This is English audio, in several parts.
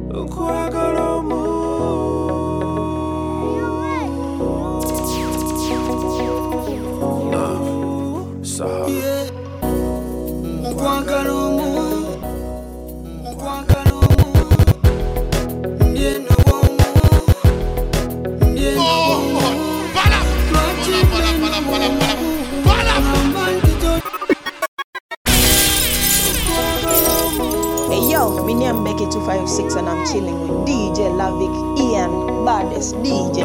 My name Becky 256 and I'm chilling with DJ Lavik, Ian, baddest DJ.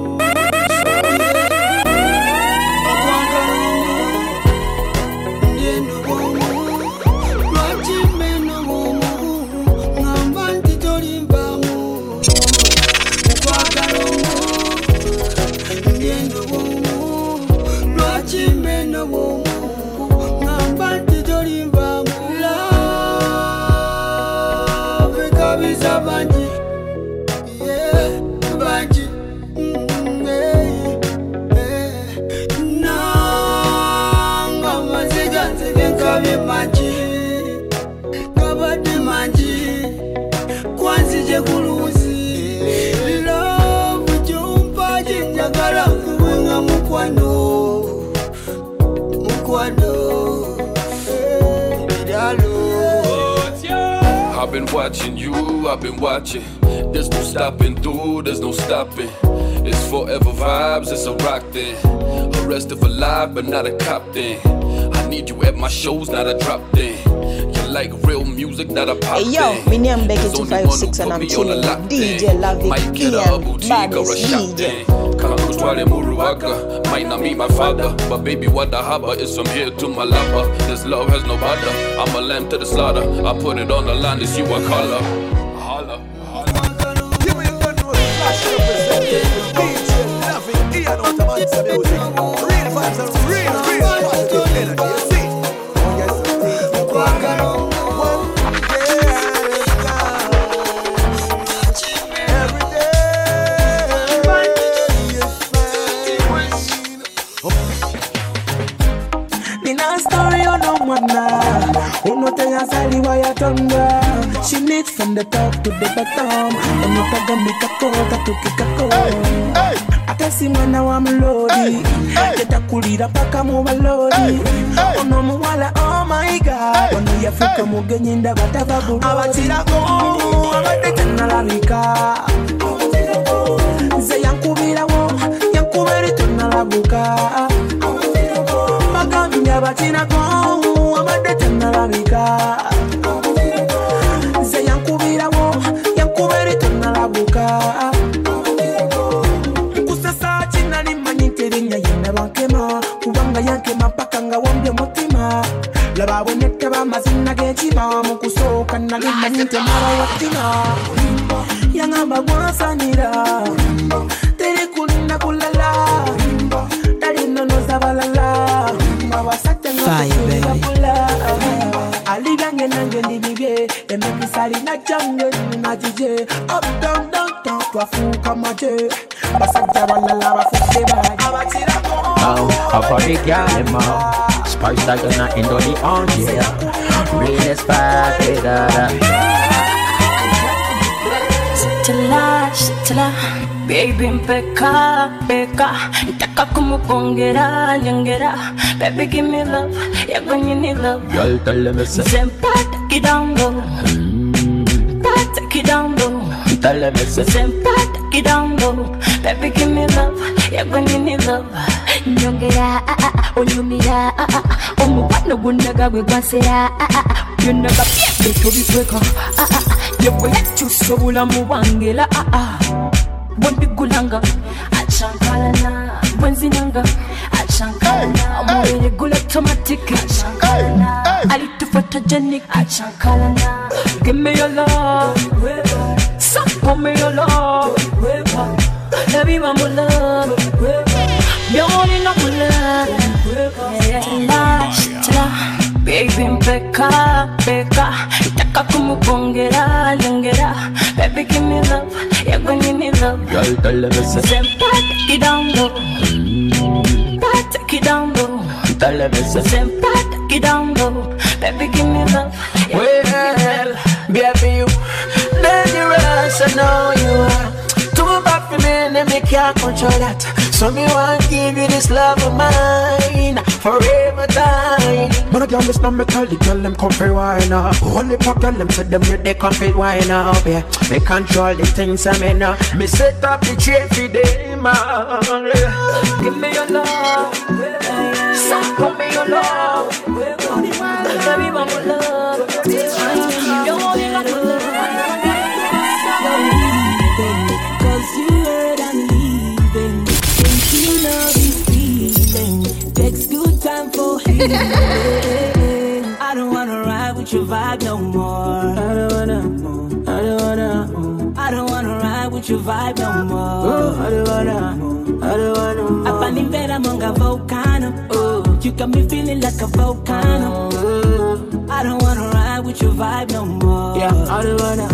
I've been watching you, I've been watching. There's no stopping through, there's no stopping. It's forever vibes, it's a rock thing. Arrested for life, but not a cop thing. I need you at my shows, not a drop thing. You like real music, not a pop thing. Hey yo, my name Becky 256 and I'm chilling with DJ Lavik, Ian, baddest DJ. Twale Muruwaka, might not meet my father, but baby what the haba is from here to Malapa. This love has no bother, I'm a lamb to the slaughter. I put it on the line to see what color. Holla, holla. Give me a good one, flash representing DJ Lavik, Ian on the Mansa Music. Real vibes and real positive energy, you see? Oh yes, she needs from the top to the bottom. And you can make a quota to kick a call. I can see when now I'm loaded. Get a kulira paka mova loaded. Oh no mwala, oh my God. When you have to move in the batababu. Abatira go, abatete na la vika. Ze yankubira wo, yankubiri tuna la buka. Magami abatira go, abatete na la vika. Laba wenete ba mazina gechima mukusoka na limanyite mara watina yanga bagwasa nira tere kulinda kulala tari nono zabalala mawasate ngakula ali gange nange ndibibye emekisali na jange na jije up down down down twafuka maje basajja balala bafuke ba abatira ko how for the girl Spice that you're not in the on, yeah. Real spark, Stella, baby, peka, Taka como pongera, nyangera. Baby, give me love, yeah, when you need love. Girl, tell them it's a take it down low. Take it down low. Tell them it's a take it down low. Baby, give me love, yeah, when you need love. Nyongera, onyumira, omupano gunaga gwe gwansera. You never get to be quicker. You wait to sobula muwangela. Wembi gulanga, achankalana. Wenzinanga, achankalana. Mwere gula automatic, achankalana. Alitu photogenic, achankalana. Give me your love, suck me your love. Baby, mama love. You're only not love. Baby, peka. Taka como pongera, lengera. Baby, give me love. Yeah, when you need love. Girl, tell them it's a take it down low. Take it down low. Tell them it's a take it down low. Baby, give me love. Well, baby, you dangerous. can't control that. So me want give you this love of mine forever time. But I can't listen me tell the girl them come for wine up. Only pop girl them say them they come for wine up. Yeah, they control the things I mean now. Me set up the chain for them. Give me your love, give me your love. Baby, mama love. You want me like love. Cause you heard I'm leaving. Think you know this feeling. Takes good time for healing. I don't wanna ride with your vibe no more. I don't wanna ride with your vibe no more. I don't wanna. Up and in bed among a volcano. Oh, you got me feeling like a volcano. I don't wanna ride with your vibe no more. Yeah, I don't wanna.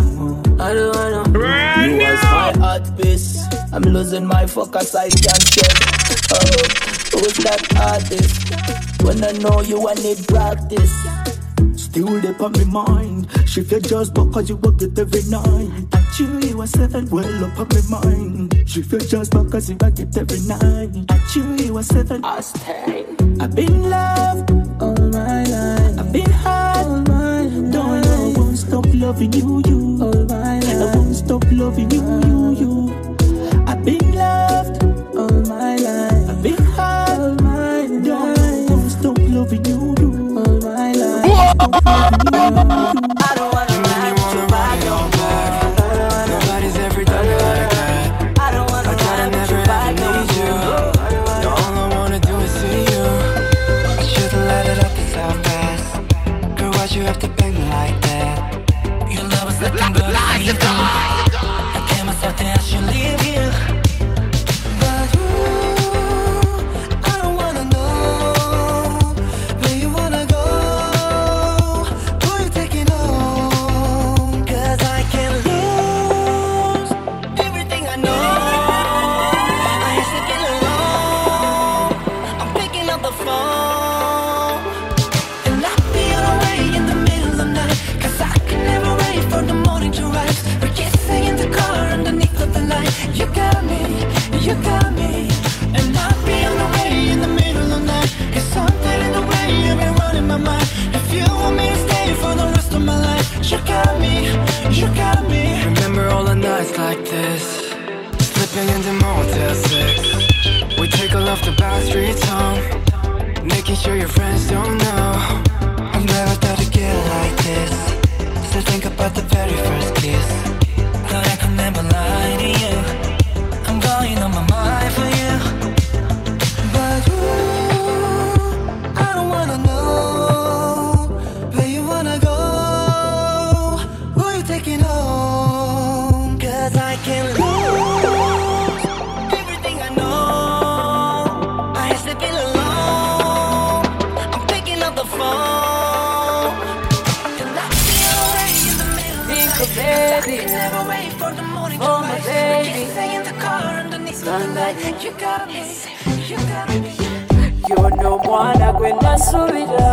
You was my heart piece. I'm losing my focus, I can't check. Who's that artist? When I know you, I need practice. Still deep on my mind. She feel just because you work it every night. At you was seven, well up on my mind. She feel just because you work it every night. At you was seven, I stay. I've been loved all my life. I've been hurt all my life. Don't know, I won't stop loving you, all my life. I won't stop loving you, I've been loved all my life. I've been hurt all my life. Don't know, I won't stop loving you, all my life. I don't wanna ride with your vibe no more. Nobody's ever done it like that. I don't wanna ride with your vibe no more. All I wanna do is see you. I should've let it up so fast. Girl, why'd you have to bang me like that? Your love was nothing but a fever. I tell myself that I should leave you. But ooh, I don't wanna know where you wanna go. Who you taking home? 'Cause I can't lose everything I know. I ain't sleeping alone. I'm picking up the phone. And I'll be on the way in the middle of the night. 'Cause I can never wait for the morning to rise. We're kissing in the car underneath of the light. You got me, you got me. And I'll be on the way in the middle of the night. 'Cause something in the way you've been running my mind. If you want me to stay for the rest of my life, you got me, you got me. Remember all the nights like this, slipping into Motel 6. We take all off the back streets home, making sure your friends don't know. I've never thought it'd get like this. Still think about the very first kiss. Thought I could never lie to you. I'm going on my mind for you. But ooh, I don't wanna know where you wanna go. Who you taking home? 'Cause I can't lose everything I know. I ain't sleeping alone. I'm picking up the phone. And I'll be away in the middle of the night. 'Cause I can never wait for the morning to rise. We're kissing in the car underneath the light. You got me, you got me. You're no one I could not subida.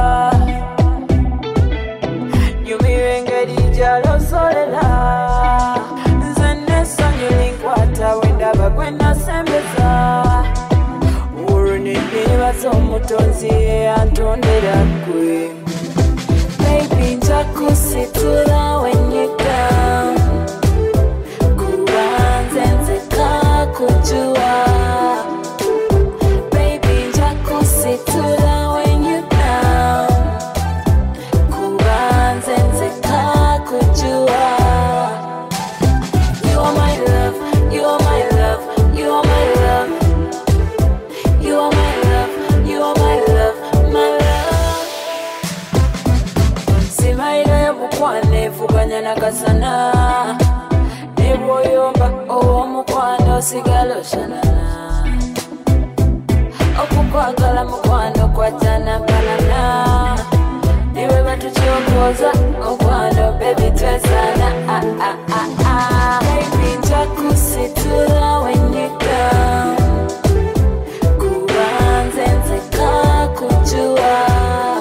You me engedi jalo solela. Zene sanyo linkwata wenda bakwena sembeza. Urunini basomutonzi antondera kwe. Baby njakusitula when you down. Kubanze nzeka kujua. Baby njakusitula when you down. Kubanze nzeka kujua. You are my love, you are my love, you are my love. You are my love, you are my love, my love. Simaila ya bukwane fuganya nakasana. Neboyomba owo mukwano sigalo shanana. Okukwagala mukwano kwatana balana. Niwe batuchokoza okwano baby twesana. Baby njakusitula when you down. Kubanze nzeka kujua.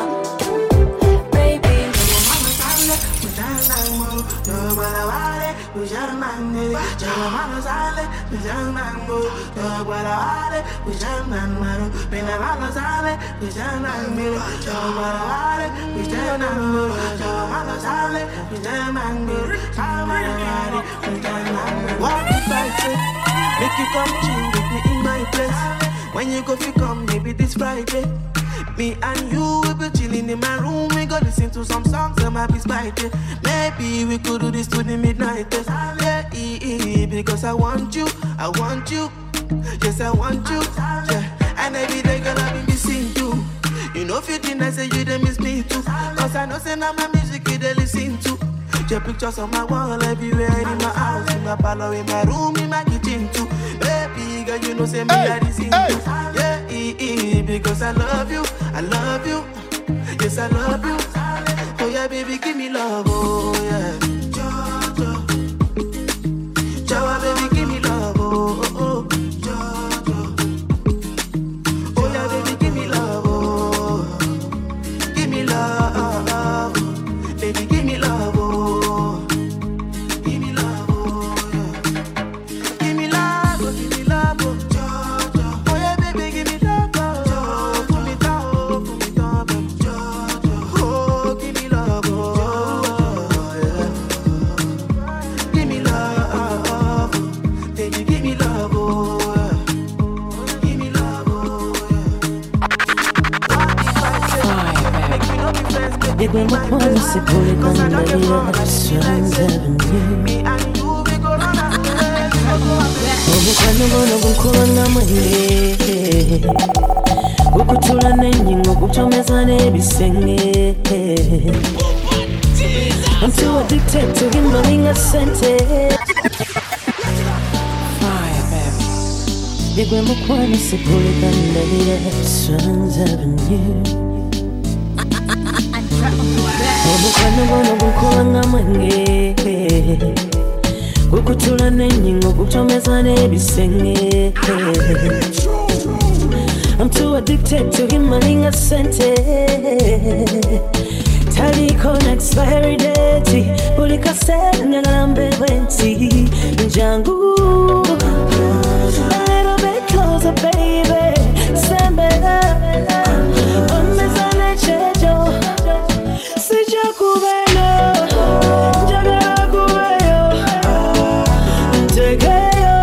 Baby we shall man, Jamano Sale, we shall man, Guadalajara, we shall man, Pinamano Sale, we shall man, Guadalajara, we shall man, Jamano Sale, we shall man, Samarari, we shall man. What if I say, make you come chill with me in my place? When you go, fi come, maybe this Friday. Me and you will be chilling in my room. We go listen to some songs that might be spicy. Maybe we could do this to the midnight test. Yeah, because I want you. Yes, I want you. Yeah. And every day gonna be missing you. You know, 15 I say you they miss me too. Cause I know say now my music you they listen to. Your pictures on my wall everywhere, in my house, in my parlor, in my room, in my kitchen too. Baby girl, you know say me I listen to. Yeah, because I love you. Yes, I love you. Oh yeah, baby, give me love. Oh yeah, Jawa, baby, give me love. Oh yeah, baby, give me love. Oh, give me love, baby, give me love. Oh, give me love. Oh yeah, give me love. Oh, give me love. Oh yeah, baby, give me love. E quel cuore si pure quando io sono Obukwano bukola mwenge Ukutula n'ennyingo kutomeza n'ebisenge I'm too addicted to him running a sentence Fire, baby Yegwe mukwano si pure quando io sono Avenue Obukwano bukola mwenge Ukutula n'ennyingo kutomeza n'ebisenge I'm too addicted to him running a sente Taliko n'expiry date Buli kaseera njagala mbeerwe nti njangu A little bit closer baby Sembera Omeza n'ekyejo Sijja kubeyo Njagala kubeyo Ntegeyo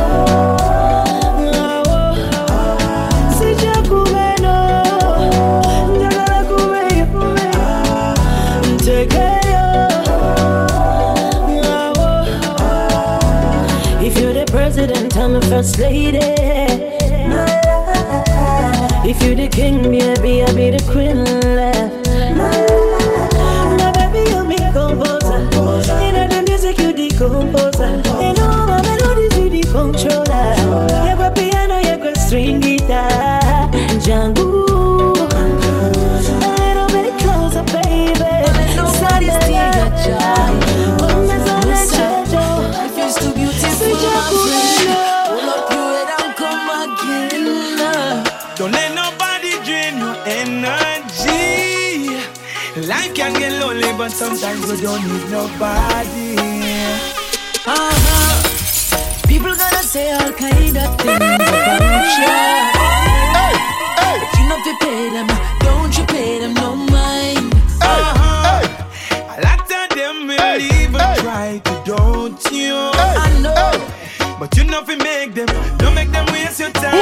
Sijja kubeyo Njagala kubeyo Ntegeyo If you're the president, I'm the first lady If you're the king, baby, I'll be the queen Now baby, you be composer In the music, you the composer In all my melodies, you the controller You got piano, you got string guitar Django A little bit closer, baby Nobody's your child If you're still beautiful, my friend Pull up your head and come again Don't let nobody drain your energy Life can get lonely, but sometimes we don't need nobody People gonna say all kind of things about you But you know if you pay them, don't you pay them no mind A lot of them will even try to don't you I know But you know if you make them, don't make them waste your time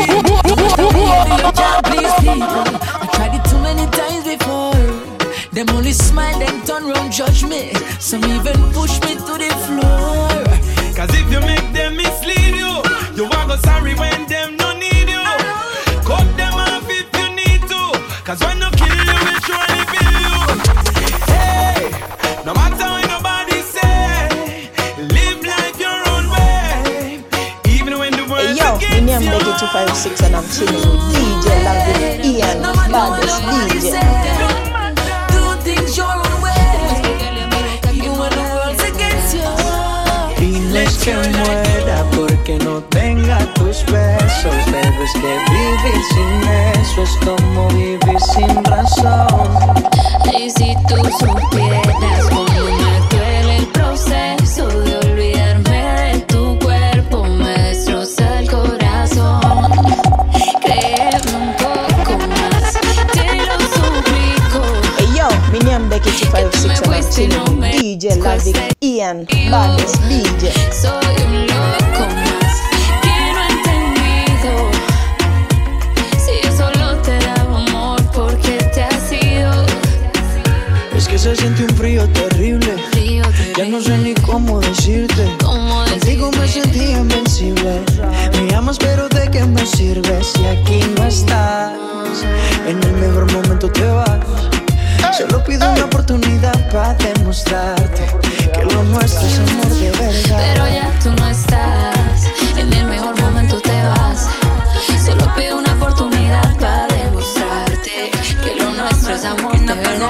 Please people, I tried it too many times before Them only smile, them turn round, judge me Some even push me to the floor Cause if you make them mislead you You won't go sorry when them no need you Cut them off if you need to Cause when no kill you, we surely kill you Hey, no matter what nobody say Live life your own way Even when the world's against you Hey yo, my name is Becky 256 and I'm chilling with DJ Lavik, Ian, baddest DJ Things your own way Even when the world's against you Diles que muera porque no tenga tus besos Pero es que vivir sin eso es como vivir sin razón Y si tú supieras cómo me duele el proceso de Ian, baddest DJ. Soy un loco más que no he entendido. Si yo solo te daba amor, ¿por qué te has ido? Es que se siente un frío terrible. Ya no sé ni cómo decirte. Contigo me sentí invencible. Me amas pero ¿de qué me sirve si aquí no estás? En el mejor momento te vas. Solo pido una oportunidad para demostrarte que lo nuestro es amor de verdad. Pero ya tú no estás. En el mejor momento te vas. Solo pido una oportunidad para demostrarte que lo nuestro es amor de verdad.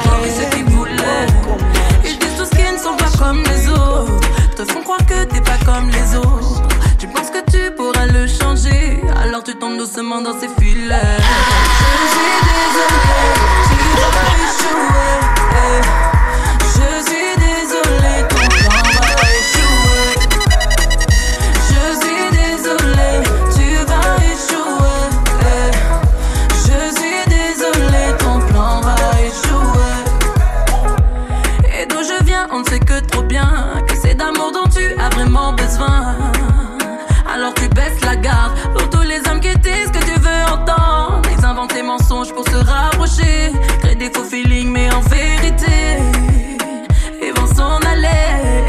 Comme les autres, te font croire que t'es pas comme les autres. Tu penses que tu pourras le changer, alors tu tombes doucement dans ses filets. Je suis désolée, tu vas échouer. Je suis désolée, ton plan va échouer. Je suis désolée, tu vas échouer. Je suis désolée, ton plan va échouer. Et d'où je viens, on ne sait que trop bien que c'est d'amour dont tu as vraiment besoin. Alors tu baisses la garde pour tous les hommes qui disent ce que tu veux entendre. Ils inventent des mensonges pour se rapprocher, créent des faux feelings mais en vérité ils vont s'en aller.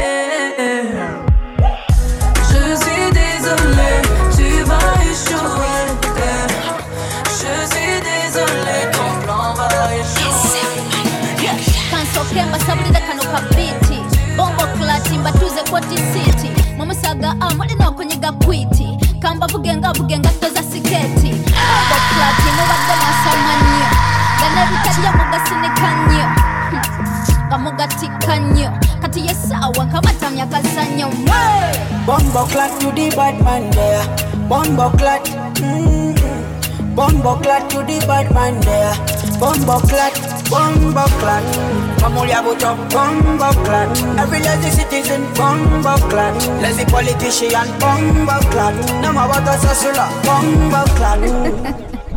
Je suis désolée, tu vas échouer. Je suis désolée, ton plan va échouer. Kansokemba sabulira kano kabiti bombo klati mbatuze kwati city mumusaga amulina okunyiga kwiti kamba bugenga toza siketi bombo klati mubadde mwasamannyo ganebitadya mugasinikanyo gamugatikanyo kati yesawa nkabatamya kazanyo Bombo clat to the bad man there. Bombo clat. Bombo clat to the bad man there. Bombo clat. Bombo clat. Mamulia buto. Bombo clat. Every lazy citizen. Bombo clat. Lazy politician. Bombo clat. Nama wata sasula. Bombo clat.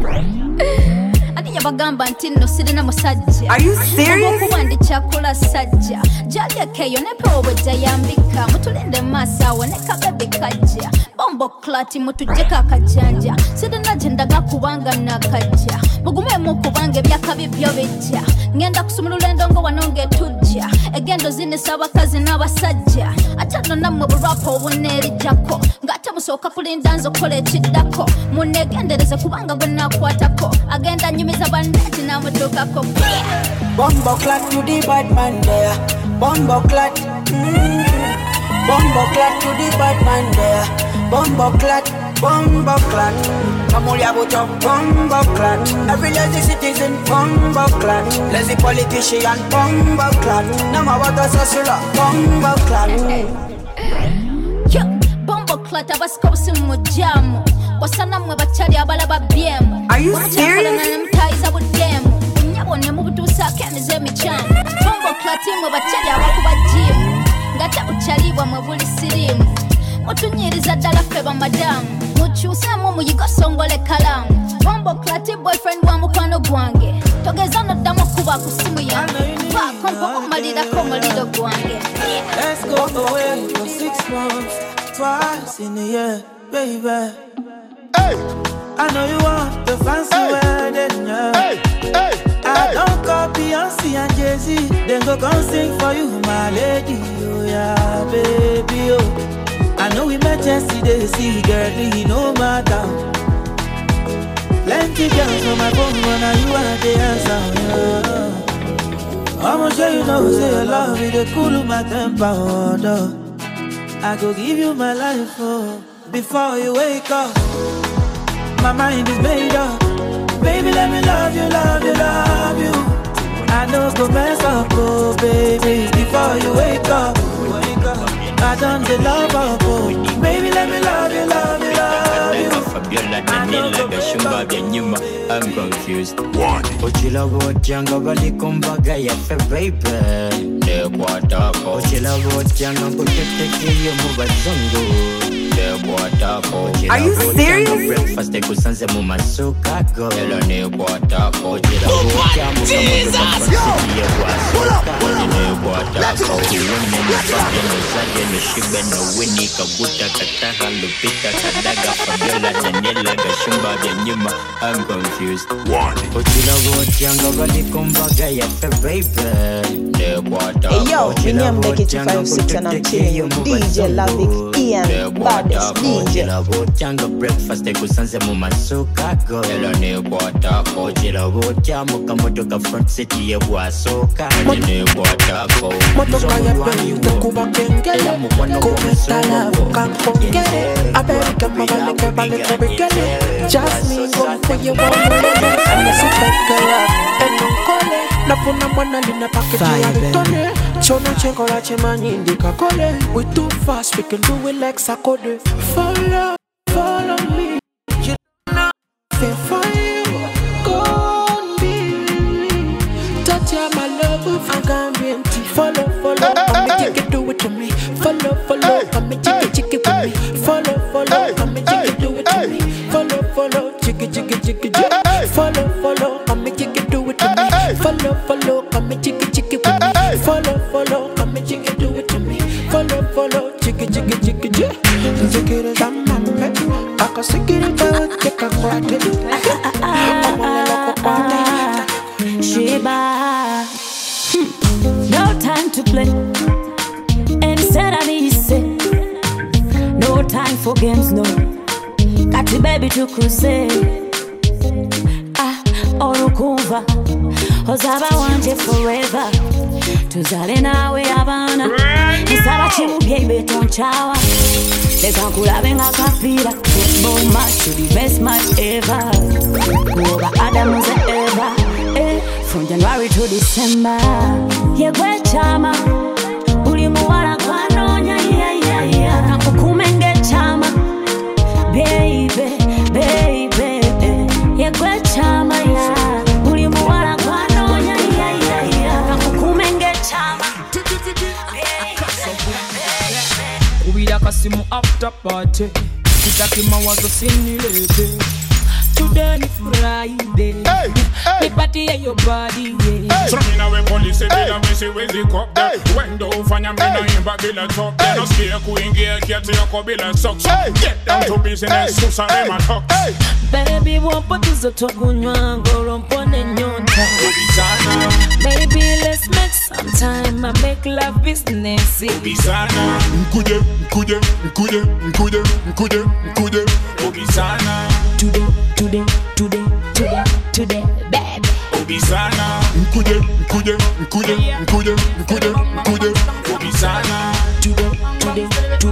Bagamba nti nno sirina musajja. Are you serious? Okuba ndi kyakola sajja jalyekeeyo ne pawobwejja yambika mutulinde maaso awo ne kabebi kajja bombo klati mutujjeko akajjanja sirina gye ndaga kubanga nakajja mugumemu kubanga ebyakabi byo bijja ngenda kusumulula endongo wano ng'etujja egendo zinisa abakazi n'abasajja ate nno nammwe bulwapa obuneerijjako ng'ate musooka kulinda nze okukola ekiddako muneegendereze kubanga gwe naakwatako agenda nyumiza bandeti n'amudukako. Bombo clat to the bad man there. Bombo clat. Bombo clat to the bad man there. Bombo clat. Bombo clat. Mamulia buto. Bombo clat. Every lazy citizen. Bombo clat. Lazy politician. Bombo clat. Nama wata sasula. Bombo clat. Bombo clat abasika obusimu jamu wasana mwe bakyali abalaba byemu. Are you serious? Mutayiza buddemu nyabone mu butuusaako emize emikyanu bombo klati mwe bakyali abakuba jimu ngate bukyalibwa mwe buli sirimu mutunyiriza ddala ffe bamadamu mukyuseemu muyigo songole kalamu bombo klati boyfriend wa mukwano gwange togeza noddamu okuba ku simu yange vaako mpokumalirako omuliro gwange. Let's go away for 6 months, twice in a year, baby. Hey, I know you want the fancy wedding, yeah. Hey, I don't call Beyonce and Jay-Z, then go come sing for you, my lady. Oh yeah, baby, oh. I know we met yesterday, see girlie, no matter. Plenty girls on my phone, when you are the answer, yeah. I'ma show you know, say your love, it cool my temper, oh, no. I go give you my life, oh, before you wake up. My mind is made up. Baby, let me love you, love you, love you. I know go mess up, oh, baby, before you wake up. I done the love up, oh. Baby, let me love you, love you, love you. Fabiola Danila Gashumba Benyuma. I'm confused. Ochila Wojanga Valikumbaga Yafe baby. De Guataco. Ochila Wojanga Kuteki Mubazungu. Are you serious? Breakfast de kusanze mu masuka go. Hello ne Guataco. Jesus! Yo! Pull up! Let's go! I'm confused. Hey yo, me name Becky 256 and I'm chilling with DJ Lavik, Ian, Baddest DJ. Breakfast de kusanze mu masuka go. Hello ne Guataco. Chila wotia mukamotoka front city ye wasoka. Ne Guataco. Motoka ya peli utakuba kengele. Kumeta la kakongele. Amerika mabaleke baleke bekele. Jasmine go for your one. Anasipekela enokole. Nafuna mwana lina paketi ya vitone. Chono chengola chemani indika kole. We too fast, we can do it like Sakode. Follow me. You know I for you. Go on me. Touch my love, I can't be empty. Follow, come and take it, do it to me. Follow, come and take it with me. Follow, come and take it, do it to me. Follow, jiggy, follow, come and take it, do it to me. Follow, come and take it with me. Follow, come and take it, do it to me. Follow, jiggy, jiggy, Sheba, no time to play. Instead I need to say, no time for games, no. Got the baby to crusade. Orukumva, Ozaba want it forever. Tuzale nawe abana, isaba chimubye beton chawa. Lekankula benga kapira, football match to the best match ever. Over Adam was ever, from January to December. Yegwe chama, uli muwala kwanonya, nakukumenge chama, baby. Yegwe chama, uli muwala kwanonya, nakukumenge chama. Ubida kasimu after party. Kitaki mawazo sinilete. Today ni Friday. The party at your body, yeah. So me now we police say bila me say we zick up there. When do fanya me na imba bila top there. No scare kuingia kiatu yako bila socks. Get down to business, susare my talk. Baby wapo tuzoto kunywa ngoro mpone nyota. Maybe let's make some time. I make love business. Obisana, mkuje. Obisana. Today, baby. Obisana, mkuje. Obisana. Today,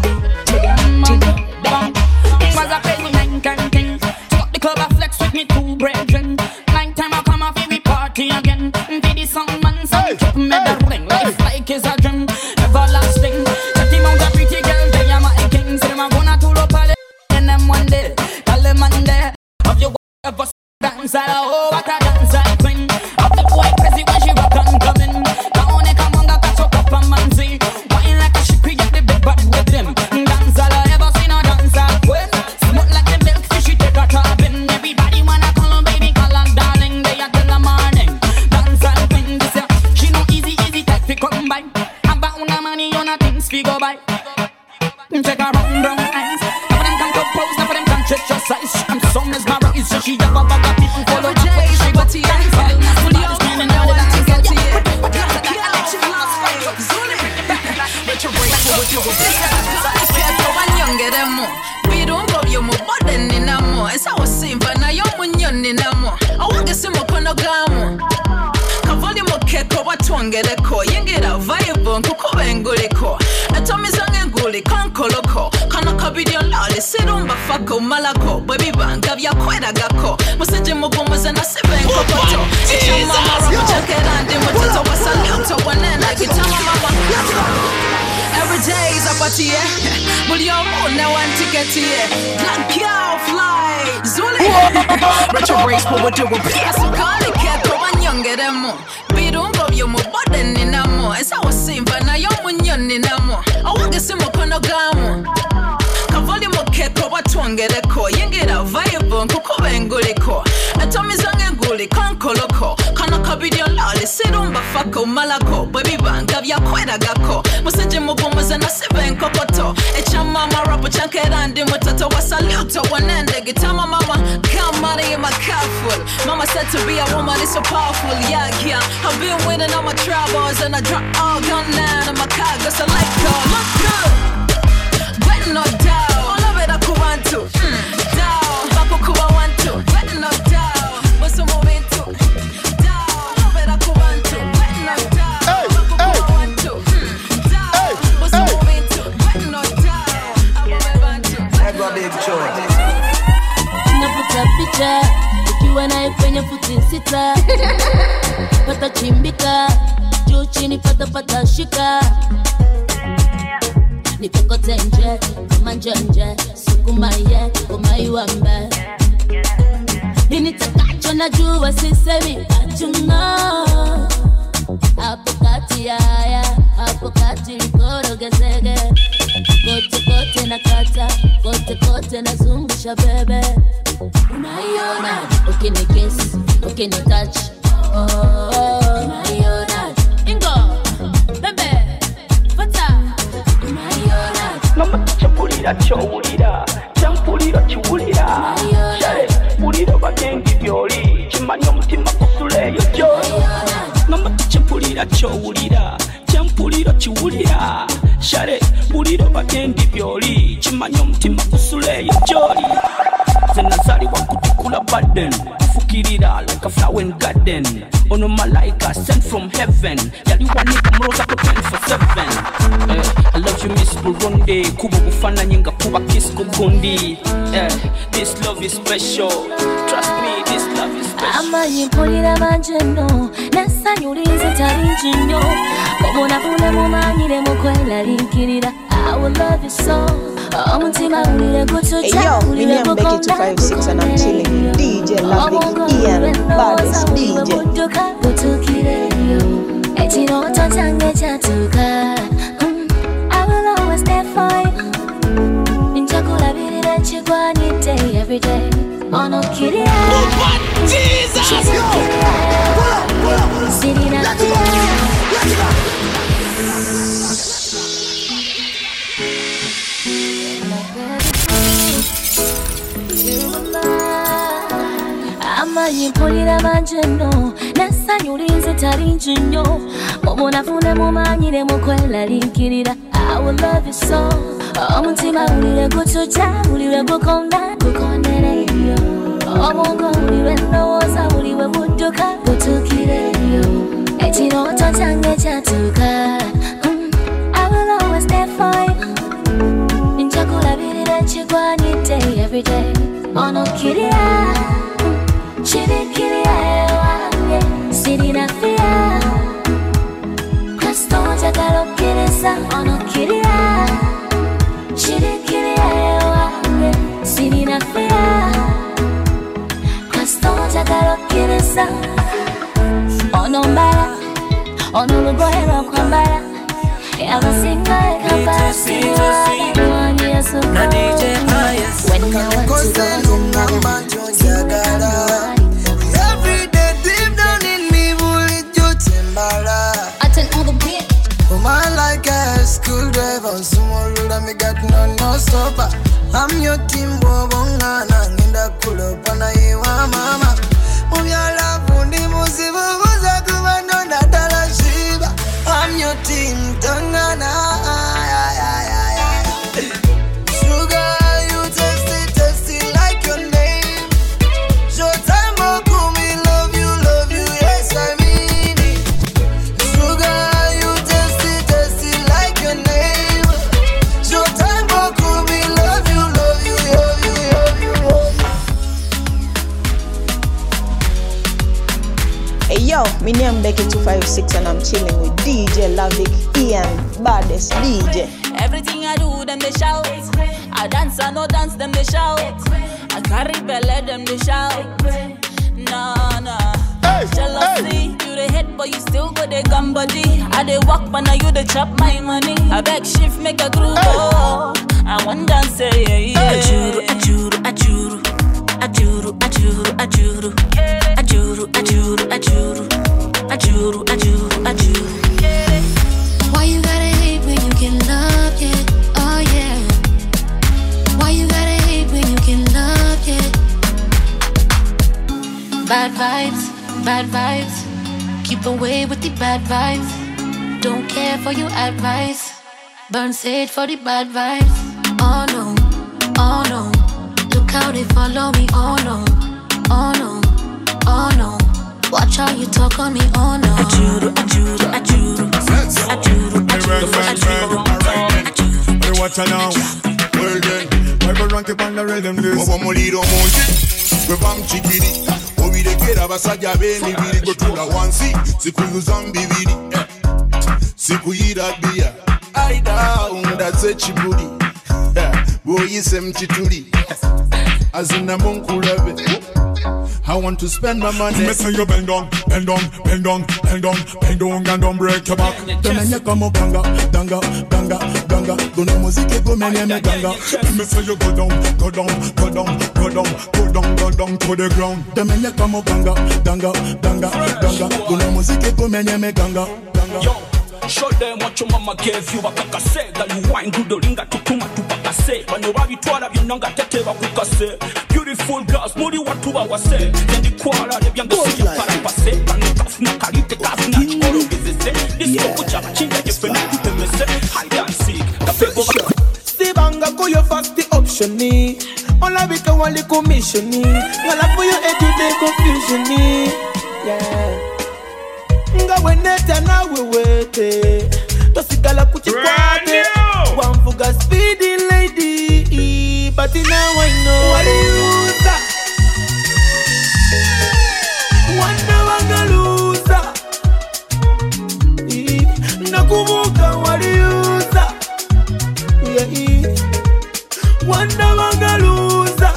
baby. Was a penny 9 can king. Got the club a flex with me two brethren. 9 time I come off in me party again. Be the song man, so keep me the ring. Life like is a dream, everlasting. Check him out, a pretty girl, they are my king. Say them a gonna tool up all and them one day. Call them man there. Have you ever dance at all? What a dance I queen. Have the boy crazy when she rock and come in. Down and come on, that catch up a man see. Wine like a ship, get the big butt with them. Dance all I ever seen a dance I queen. Smooth like the milk fish, she take a cabin. Everybody wanna call her baby, call her darling. They are till the morning. Dance I queen, this year. She no easy, type fi come by. About una money on a things fi go by. Take her round brown eyes. Now for them can compose, now for them can stretch your size. I'm so mesmerized, so she have a bag of people follow her. She got the eyes, fully out, screaming out the dance. Get it, birungo byo mu bode ninamo esawo simba nayo munyoni namo awagese mukono gamu kavali mukeko batwongereko yingira vibe nkuko benguleko atomiza ngenguli konkoloko kana kabidio lale serumba fako malako baby banga byakweragako museje mugumuze na seven kokoto ichama mama muchakera ndi mutoto wasaluto wanena gitama mama every days up at here. But you're more now one ticket here. Black cow fly. Zuli. Retro brace for what you will be. So call it cat one younger than more. Birungo you more button in a more. As I was saying, but now you're one young in a more. I want to see more conogamo. Kavali mo keko watwongere ko. Yengera viable kuko bengule ko. Atomi zange nguli konkolo ko. Kana kabidio lali sirumba fako malako. Baby banga vya kweda gako. Musenje mugumaza na siven kokoto. Echa mama rapo chankerandi mutato wa saluto wanende gitama mama. Come money in my careful. Mama said to be a woman is so powerful. Yeah, yeah. I've been winning all my troubles and I drop all gun down in my car. Cause I like her. Look good. Wet no doubt. All of it I could want to. Down. Bako kuwa want to. Wet no doubt. What's the moment to? Down. All of it I could want to. Wet no doubt. Bako kuwa want to. Down. What's the moment to? Wet no doubt. I want to. Have a big choice. Nafuta picha ukiwa naye kwenye futi sita. Pata chimbika juu chini pata shika. Nikokote nje kama njenje sukuma ye umaiwambe. Nini takacho najua sisemi achunga. Hapo kati haya hapo kati likorogezege. Kote na kata kote na zungusha bebe. Unaiona ukinikiss ukinitouch. Unaiona ingo bebe fata. Unaiona mama chapulira chowulira champulira chiwulira shale pulira bagengi byoli chimanyo mutima kusuleyo joli mama chapulira chowulira champulira chiwulira shale pulira bagengi byoli chimanyo mutima kusuleyo joli zenazali wakutikula baden fukirira like a flower in garden ono malaika sent from heaven yali wanika mroza ko 24/7 I love you Miss Burundi kuba kufana nyinga kuba kiss kukundi this love is special trust me this love is special amanyi mpulira manjeno nasanyulize tarinjinyo obona fune mumanyire mukwelalinkirira I will love you so. Hey yo, me name Becky256 and I'm chilling with DJ Lavic, Ian, Baddest DJ. I will always stand for you. Every day. Oh no, kitty. Jesus! Amayipulira manjeno nasanyulize tarinjinyo obonafune mumanyire mukwelalinkirira I will love you so omutima ulire gutuja ulire gukonda gukondereyo obongo ulire ndowooza uliwe budduka gutukireyo ekiroto kyange kyatuuka I will always stay for you njakulabirira ekigwanidde every day ono kiriya chirikiria wange sirina fear Kristo njagalokiriza ono kiriya chirikiria wange sirina fear Kristo njagalokiriza ono mbala ono lugoye lwakwambala abasinga ekambala siwaga Yesu na DJ Pius when I want to go every day deep down in me bullet you timbala attend all the beat woman like a school driver small road me got no stopper I'm your team bobonga nangenda kulopana iwa mama mubyala fundi musibu buza kubano nadala shiba I'm your team tangana Yo, me name Becky256 and I'm chilling with DJ Lavic, Ian, Baddest DJ. Everything I do, them they shout. I dance, I no dance, them they shout. I carry belly, them they shout. Nah, nah. Jealousy, you the head, but you still got the gun body. I dey walk, but now you the chop my money. I beg shift, make a groove. Oh, I want dance, yeah, yeah. Ajuru, ajuru, ajuru, ajuru, ajuru, ajuru, ajuru, ajuru, ajuru, ajuru, ajuru, ajuru. Why you gotta hate when you can love, yeah? Oh yeah. Why you gotta hate when you can love, yeah? Bad vibes. Bad vibes, keep away with the bad vibes. Don't care for your advice. Burn sage for the bad vibes. Oh no, oh no. Look how they follow me. Oh no, oh no, oh no. Watch how you talk on me. Oh no. Ajuru, ajuru, ajuru, ajuru, ajuru, ajuru. Watch out now. Well then, I go rank it on the rhythm list. Bobo Molido Monte, we bam chikiri. Obirekera abasajja b'emibiri gwe tula wansi sikuyuza mbibiri sikuyira bia aida undaze ekibuli bw'oyise mu kituli azinamu nkulabe. I want to spend my money. Me say you bend down, bend down, bend down, bend down, bend down and don't break your back. Temenya kama ganga, ganga, ganga, ganga. Gonna muziki go menye me ganga. Me say you go down, go down, go down, go down, go down, go down to the ground. Temenya kama ganga, ganga, ganga, ganga. Gonna muziki go menye me ganga. Yo, show them what your mama gave you. Bakakase, that you wine good ringa tutuma tupakase. Bano babitwala binanga tete bakukase. Beautiful girls, muri watu bawase. Tendi kwala lebyanga siya parapase. Bano kafuna kalite kafuna chikoro bizese. Disco kuchaba chinga jefena kutemese. Hide and seek, kafego baka. Sibanga ko yo fast the option ni. Ola bika wali commission ni. Ngala for you educate confusion ni. Yeah. Nga weneta na wewete. Tosigala kuchikwate. Wamfuga speedy lady. But now I know what you use. Wanda wanga loser. Nakumbuka what you use. Yeah. Wanda wanga loser.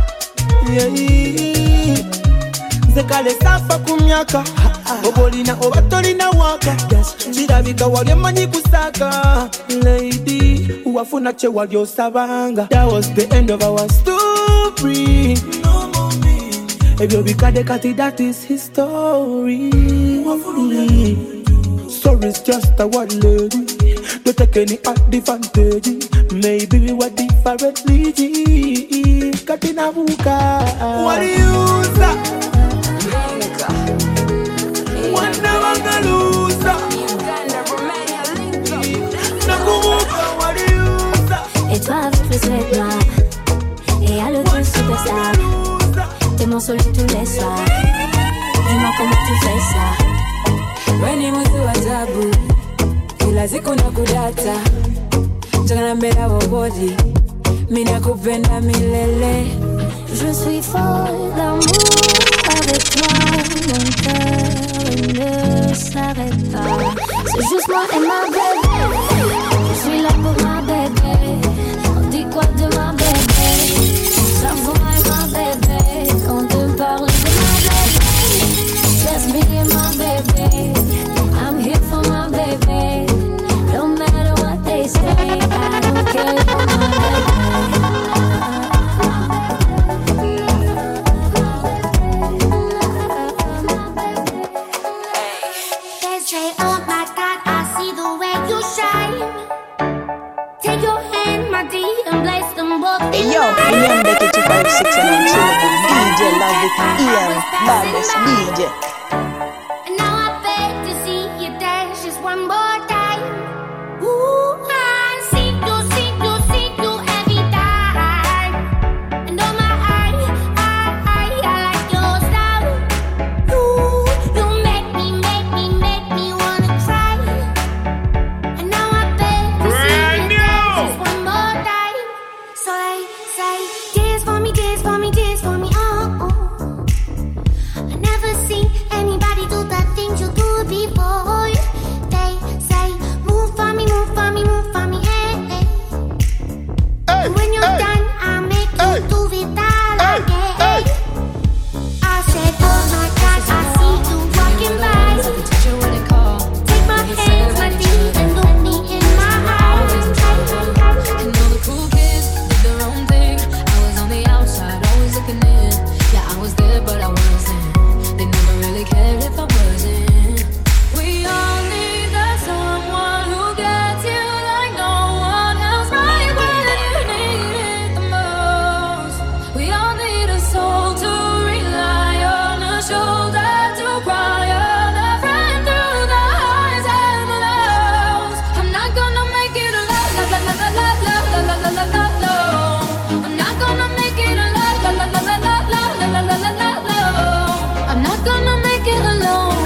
Yeah. Zekale safa kumyaka. Obolina obatolina waka. Chirabika wali manyi kusaka. Lady, wafuna che wali osabanga. That was the end of our story. No more me. If you bikade kati, that is his story. Sorry's just a one lady. Don't take any advantage. Maybe we were differently. Katina buka. What do you say? Wanda wanga loser. Nakumbuka waliuza. Et toi avec le sous-vêtement et à l'autre superstar. T'es mon soleil tous les soirs. Dis-moi comment tu fais ça. Weni mutu wa tabu. Kila siku nakudata. Jagana mbele wa body. Mina kupenda milele. Je suis folle d'amour avec toi. Mon cœur ne s'arrête pas. C'est juste moi et ma bébé. Je suis là pour ma bébé. On dit quoi de ma bébé? Ça va et ma bébé. On te parle de ma bébé. Just me and my baby. I'm here for my baby. No matter what they say, I don't care for my baby. Hey yo, remember the 256 and I'm chilling with DJ Love It, Ian, Baddest DJ. And now I beg to see you dance just one more time. Ooh, I see you every time. And oh my, I like your style. You make me wanna cry. And now I beg to see you dance just one more time. So they say, dance for me, oh. I never seen When you're done, I'll make you do vital again. I said, oh my God, I see you walking by. Take my hands, my feet, and look me in my eyes. And all the cool kids did their own thing. I was on the outside, always looking in. Yeah, I was there, but I wasn't. They never really cared if I wasn't. We all need that someone who gets you like no one else, right when you need it the most. We all need a soul to rely on, a shoulder to cry on, a friend through the highs and the lows. I'm not gonna make it alone, la la la la la la la la la la la. I'm not gonna make it alone, la la la la la la la la la la la. I'm not gonna make it alone.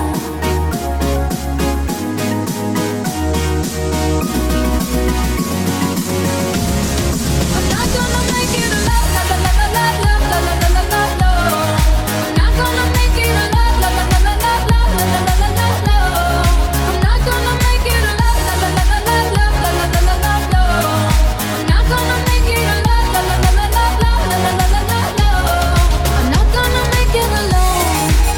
I'm not gonna make it alone, la la la la la la la la la la la. I'm not gonna make it alone, la la la la la la la la la la la. I'm not gonna make it alone, la la la la la la la la la la la. I'm not gonna make it alone, la la la la la la la la la la la. I'm not gonna make it alone.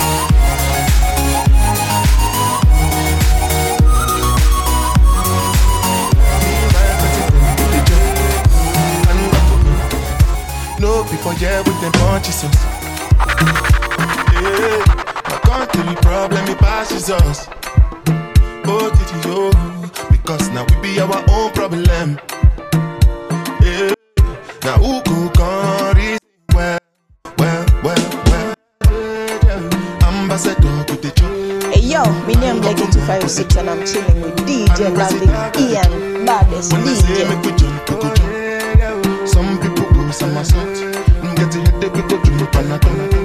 No people here with them punches us. Yeah, my country problem it passes us. Oh, did you? Because now we be our own problem. Yeah, now who go come reason well. Ambassador to the joke. Hey yo, my name Becky 256 and I'm chilling with DJ Lavic, Ian, baddest DJ. Some people go somersault. Get to hit the people to the panatona.